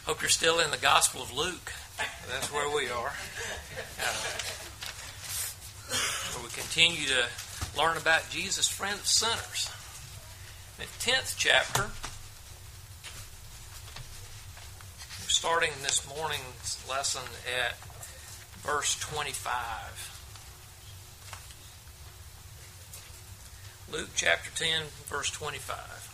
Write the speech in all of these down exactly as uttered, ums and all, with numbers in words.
Hope you're still in the Gospel of Luke. That's where we are. Uh, where we continue to learn about Jesus, friend of sinners. In the tenth chapter, we're starting this morning's lesson at verse twenty-five. Luke chapter ten, verse twenty-five.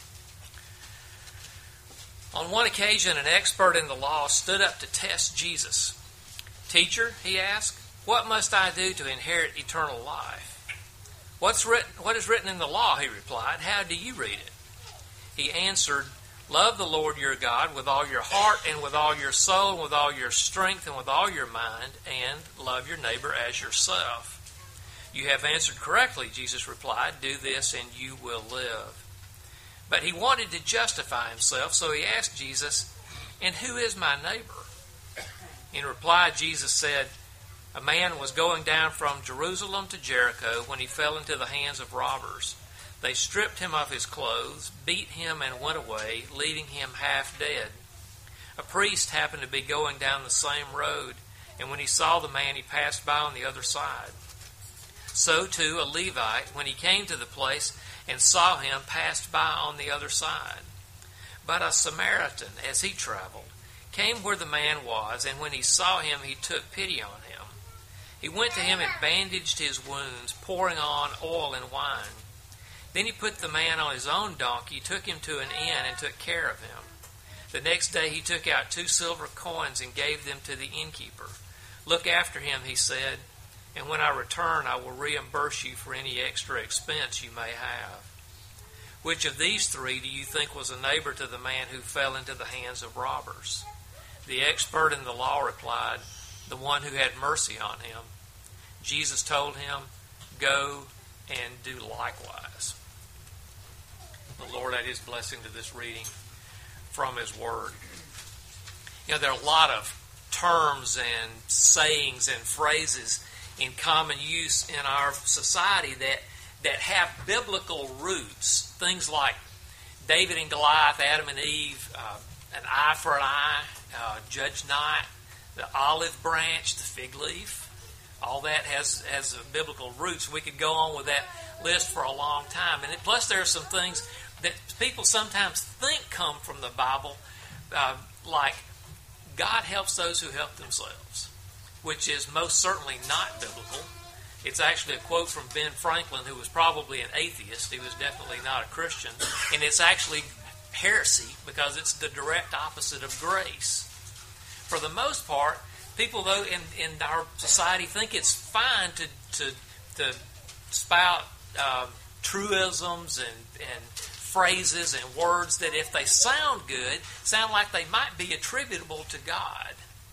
On one occasion, an expert in the law stood up to test Jesus. "Teacher," he asked, "what must I do to inherit eternal life?" What's written, what is written in the law?" he replied. "How do you read it?" He answered, "Love the Lord your God with all your heart and with all your soul and with all your strength and with all your mind, and love your neighbor as yourself." "You have answered correctly," Jesus replied. "Do this and you will live." But he wanted to justify himself, so he asked Jesus, "And who is my neighbor?" In reply, Jesus said, "A man was going down from Jerusalem to Jericho when he fell into the hands of robbers. They stripped him of his clothes, beat him, and went away, leaving him half dead. A priest happened to be going down the same road, and when he saw the man, he passed by on the other side. So, too, a Levite, when he came to the place and saw him, passed by on the other side. But a Samaritan, as he traveled, came where the man was, and when he saw him, he took pity on him. He went to him and bandaged his wounds, pouring on oil and wine. Then he put the man on his own donkey, took him to an inn, and took care of him. The next day he took out two silver coins and gave them to the innkeeper. 'Look after him,' he said, 'and when I return, I will reimburse you for any extra expense you may have.' Which of these three do you think was a neighbor to the man who fell into the hands of robbers?" The expert in the law replied, "The one who had mercy on him." Jesus told him, "Go and do likewise." The Lord add His blessing to this reading from His Word. You know, there are a lot of terms and sayings and phrases in common use in our society that, that have biblical roots. Things like David and Goliath, Adam and Eve, uh, an eye for an eye, uh, judge not, the olive branch, the fig leaf. All that has, has biblical roots. We could go on with that list for a long time. And plus there are some things that people sometimes think come from the Bible, uh, like God helps those who help themselves, which is most certainly not biblical. It's actually a quote from Ben Franklin, who was probably an atheist. He was definitely not a Christian. And it's actually heresy because it's the direct opposite of grace. For the most part, people, though, in, in our society think it's fine to to, to spout uh, truisms and, and phrases and words that, if they sound good, sound like they might be attributable to God.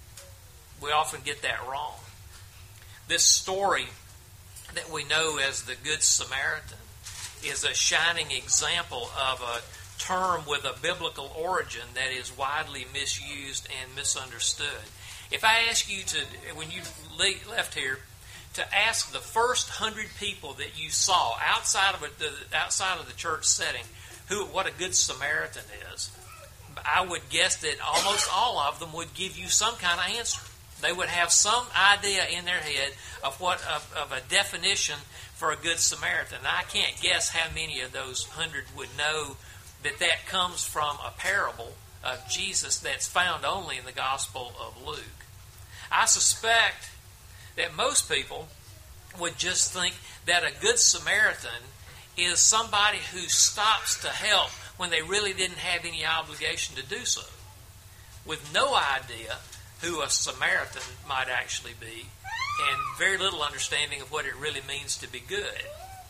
We often get that wrong. This story that we know as the Good Samaritan is a shining example of a term with a biblical origin that is widely misused and misunderstood. If I ask you to, when you left here, to ask the first hundred people that you saw outside of a, outside of the church setting, who what a Good Samaritan is, I would guess that almost all of them would give you some kind of answer. They would have some idea in their head of what of, of a definition for a Good Samaritan. Now, I can't guess how many of those hundred would know that that comes from a parable of Jesus that's found only in the Gospel of Luke. I suspect that most people would just think that a Good Samaritan is somebody who stops to help when they really didn't have any obligation to do so, with no idea who a Samaritan might actually be, and very little understanding of what it really means to be good.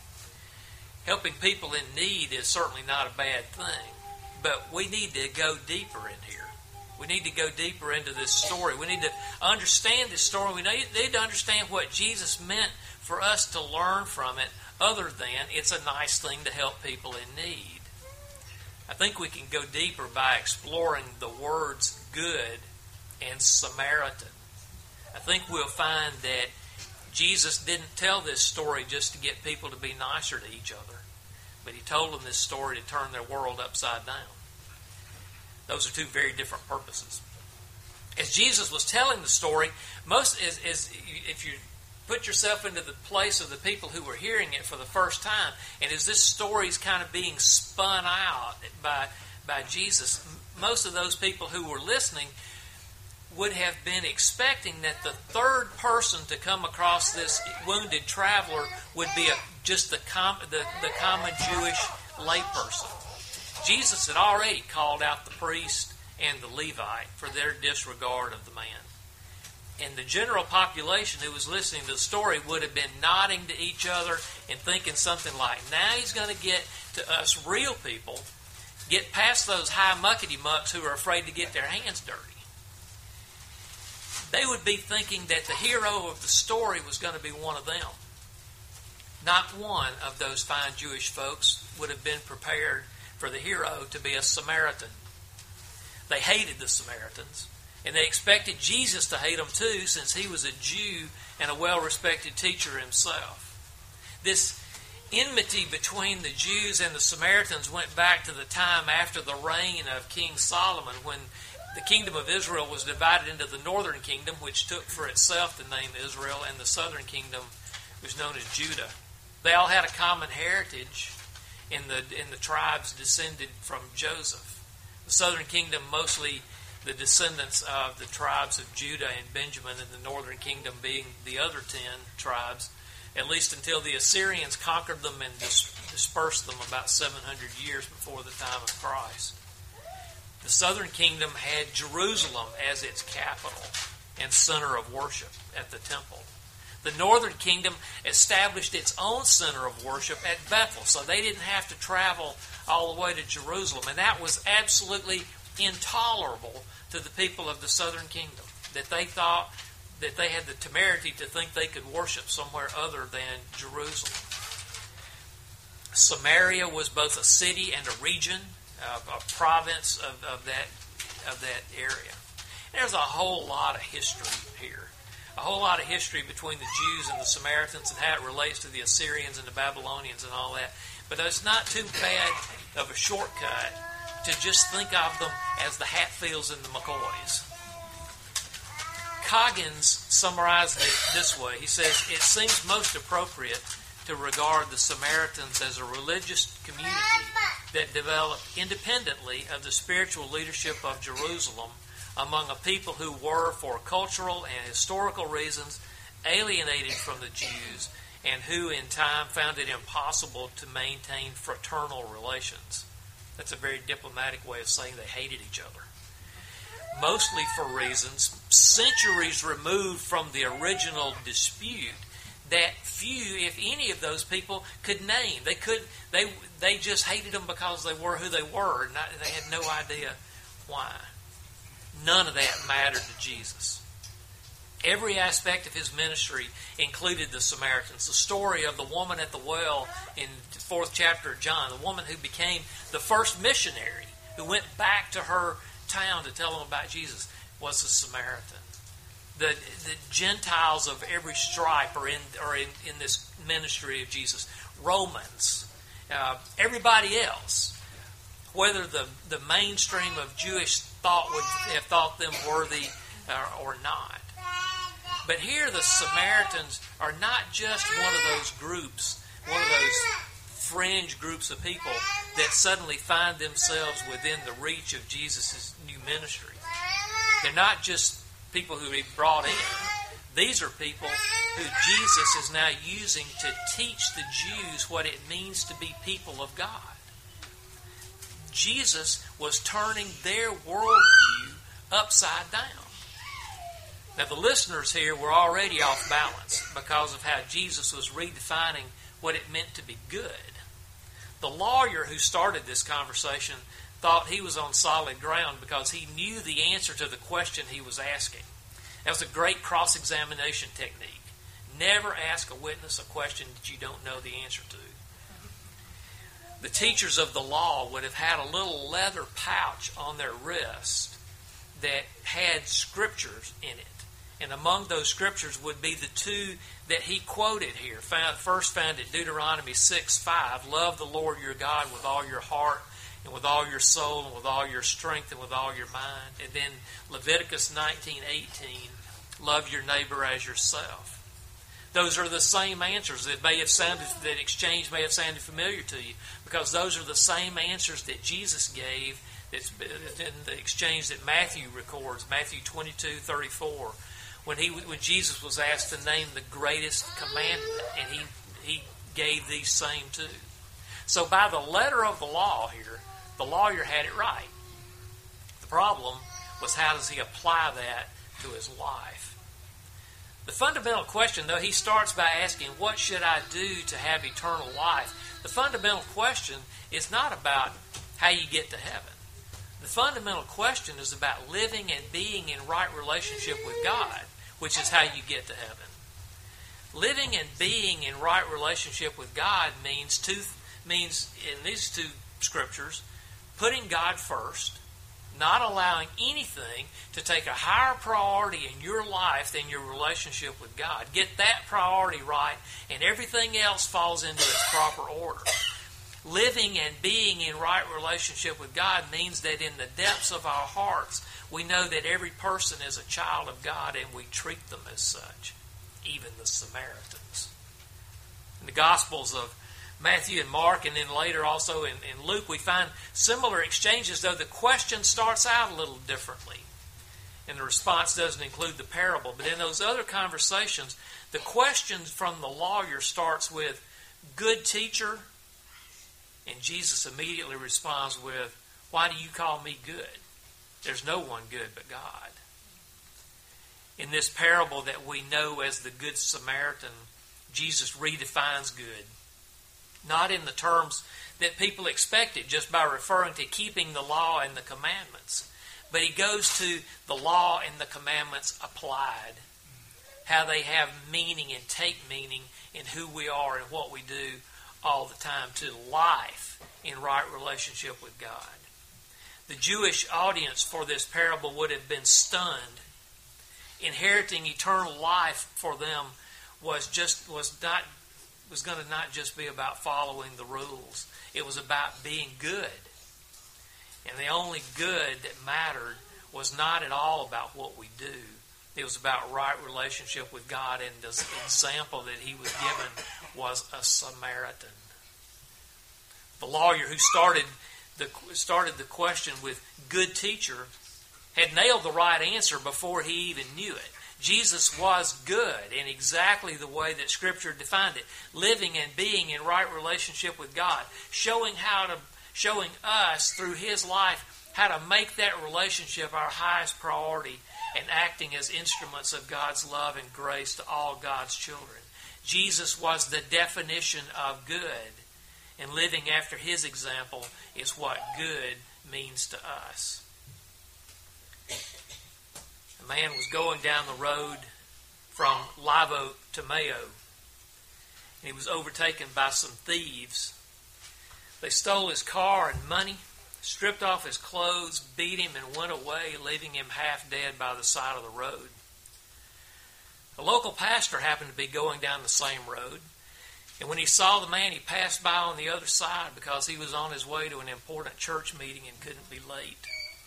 Helping people in need is certainly not a bad thing, but we need to go deeper in here. We need to go deeper into this story. We need to understand this story. We need to understand what Jesus meant for us to learn from it, other than it's a nice thing to help people in need. I think we can go deeper by exploring the words good and Samaritan. I think we'll find that Jesus didn't tell this story just to get people to be nicer to each other, but He told them this story to turn their world upside down. Those are two very different purposes. As Jesus was telling the story, most is, is if you put yourself into the place of the people who were hearing it for the first time, and as this story is kind of being spun out by by Jesus, most of those people who were listening would have been expecting that the third person to come across this wounded traveler would be a, just the, com, the, the common Jewish layperson. Jesus had already called out the priest and the Levite for their disregard of the man. And the general population who was listening to the story would have been nodding to each other and thinking something like, now he's going to get to us real people, get past those high muckety-mucks who are afraid to get their hands dirty. They would be thinking that the hero of the story was going to be one of them. Not one of those fine Jewish folks would have been prepared for the hero to be a Samaritan. They hated the Samaritans, and they expected Jesus to hate them too, since he was a Jew and a well-respected teacher himself. This enmity between the Jews and the Samaritans went back to the time after the reign of King Solomon, when the kingdom of Israel was divided into the northern kingdom, which took for itself the name Israel, and the southern kingdom was known as Judah. They all had a common heritage in the in the tribes descended from Joseph. The southern kingdom, mostly the descendants of the tribes of Judah and Benjamin, and the northern kingdom being the other ten tribes, at least until the Assyrians conquered them and dis- dispersed them about seven hundred years before the time of Christ. The southern kingdom had Jerusalem as its capital and center of worship at the temple. The northern kingdom established its own center of worship at Bethel, so they didn't have to travel all the way to Jerusalem. And that was absolutely intolerable to the people of the southern kingdom, that they thought that they had the temerity to think they could worship somewhere other than Jerusalem. Samaria was both a city and a region, a, a province of, of that of that area. There's a whole lot of history here. A whole lot of history between the Jews and the Samaritans and how it relates to the Assyrians and the Babylonians and all that. But it's not too bad of a shortcut to just think of them as the Hatfields and the McCoys. Coggins summarized it this way. He says, it seems most appropriate to regard the Samaritans as a religious community that developed independently of the spiritual leadership of Jerusalem among a people who were, for cultural and historical reasons, alienated from the Jews, and who in time found it impossible to maintain fraternal relations. That's a very diplomatic way of saying they hated each other. Mostly for reasons centuries removed from the original dispute that few, if any, of those people could name. They could. They they just hated them because they were who they were, and not, they had no idea why. None of that mattered to Jesus. Every aspect of his ministry included the Samaritans. The story of the woman at the well in the fourth chapter of John, the woman who became the first missionary, who went back to her town to tell them about Jesus, was a Samaritan. The, the Gentiles of every stripe are in, are in, in this ministry of Jesus. Romans, uh, everybody else, whether the, the mainstream of Jewish thought would have thought them worthy uh, or not. But here the Samaritans are not just one of those groups, one of those fringe groups of people that suddenly find themselves within the reach of Jesus' new ministry. They're not just people who he brought in. These are people who Jesus is now using to teach the Jews what it means to be people of God. Jesus was turning their worldview upside down. Now, the listeners here were already off balance because of how Jesus was redefining what it meant to be good. The lawyer who started this conversation thought he was on solid ground because he knew the answer to the question he was asking. That was a great cross-examination technique. Never ask a witness a question that you don't know the answer to. The teachers of the law would have had a little leather pouch on their wrist that had scriptures in it. And among those scriptures would be the two that he quoted here. Found, first found at Deuteronomy six five, love the Lord your God with all your heart and with all your soul, and with all your strength, and with all your mind. And then Leviticus nineteen eighteen, love your neighbor as yourself. Those are the same answers that may have sounded, that exchange may have sounded familiar to you, because those are the same answers that Jesus gave that's in the exchange that Matthew records, Matthew twenty-two thirty-four, when he when Jesus was asked to name the greatest commandment, and he he gave these same two. So by the letter of the law here, the lawyer had it right. The problem was, how does he apply that to his life? The fundamental question, though, he starts by asking, what should I do to have eternal life? The fundamental question is not about how you get to heaven. The fundamental question is about living and being in right relationship with God, which is how you get to heaven. Living and being in right relationship with God means two means in these two scriptures, putting God first, not allowing anything to take a higher priority in your life than your relationship with God. Get that priority right, and everything else falls into its proper order. Living and being in right relationship with God means that in the depths of our hearts, we know that every person is a child of God, and we treat them as such, even the Samaritans. In the Gospels of Matthew and Mark, and then later also in, in Luke, we find similar exchanges, though the question starts out a little differently. And the response doesn't include the parable. But in those other conversations, the question from the lawyer starts with, good teacher, and Jesus immediately responds with, why do you call me good? There's no one good but God. In this parable that we know as the Good Samaritan, Jesus redefines good. Not in the terms that people expect it, just by referring to keeping the law and the commandments. But he goes to the law and the commandments applied. How they have meaning and take meaning in who we are and what we do all the time, to life in right relationship with God. The Jewish audience for this parable would have been stunned. Inheriting eternal life for them was just was not was going to not just be about following the rules. It was about being good. And the only good that mattered was not at all about what we do. It was about right relationship with God, and the example that he was given was a Samaritan. The lawyer who started the started the question with good teacher had nailed the right answer before he even knew it. Jesus was good in exactly the way that Scripture defined it, living and being in right relationship with God, showing how to, showing us through his life how to make that relationship our highest priority, and acting as instruments of God's love and grace to all God's children. Jesus was the definition of good, and living after his example is what good means to us. A man was going down the road from Live Oak to Mayo, and he was overtaken by some thieves. They stole his car and money, stripped off his clothes, beat him, and went away, leaving him half dead by the side of the road. A local pastor happened to be going down the same road, and when he saw the man, he passed by on the other side because he was on his way to an important church meeting and couldn't be late.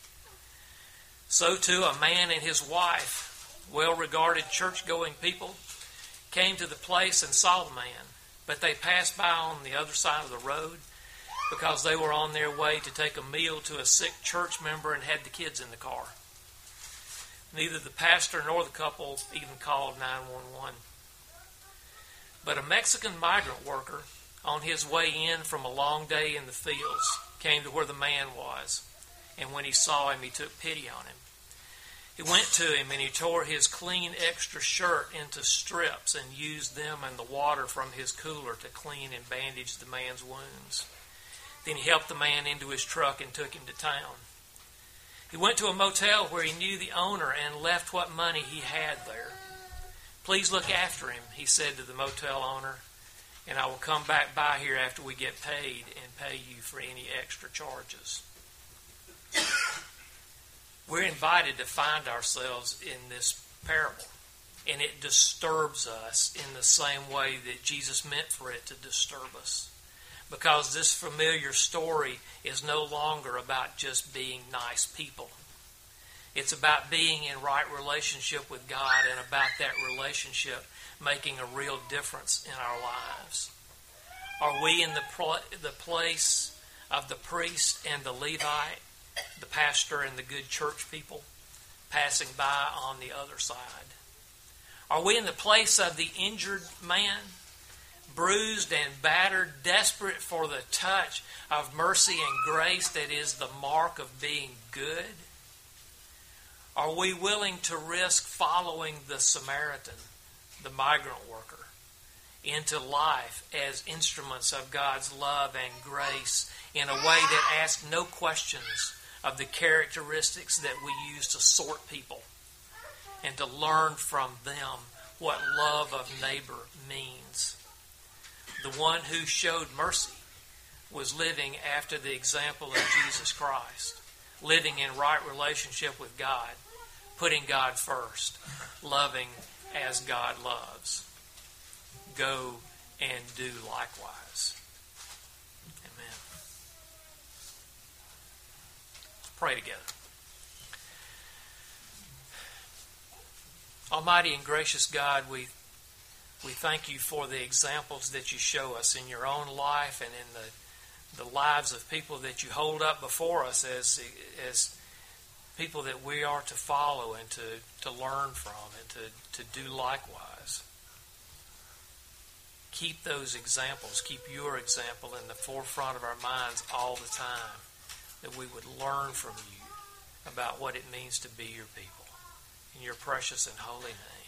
So too, a man and his wife, well-regarded church-going people, came to the place and saw the man, but they passed by on the other side of the road because they were on their way to take a meal to a sick church member and had the kids in the car. Neither the pastor nor the couple even called nine one one. But a Mexican migrant worker, on his way in from a long day in the fields, came to where the man was, and when he saw him, he took pity on him. He went to him and he tore his clean extra shirt into strips and used them and the water from his cooler to clean and bandage the man's wounds. Then he helped the man into his truck and took him to town. He went to a motel where he knew the owner and left what money he had there. Please look after him, he said to the motel owner, and I will come back by here after we get paid and pay you for any extra charges. We're invited to find ourselves in this parable, and it disturbs us in the same way that Jesus meant for it to disturb us. because this familiar story is no longer about just being nice people. It's about being in right relationship with God and about that relationship making a real difference in our lives. Are we in the pl- the place of the priest and the Levite, the pastor and the good church people, passing by on the other side? Are we in the place of the injured man, bruised and battered, desperate for the touch of mercy and grace that is the mark of being good? Are we willing to risk following the Samaritan, the migrant worker, into life as instruments of God's love and grace in a way that asks no questions of the characteristics that we use to sort people, and to learn from them what love of neighbor means? The one who showed mercy was living after the example of Jesus Christ, living in right relationship with God, putting God first, loving as God loves. Go and do likewise. Amen. Let's pray together. Almighty and gracious God, we we thank you for the examples that you show us in your own life and in the the lives of people that you hold up before us as as people that we are to follow and to, to learn from and to, to do likewise. Keep those examples, keep your example in the forefront of our minds all the time, that we would learn from you about what it means to be your people. In your precious and holy name.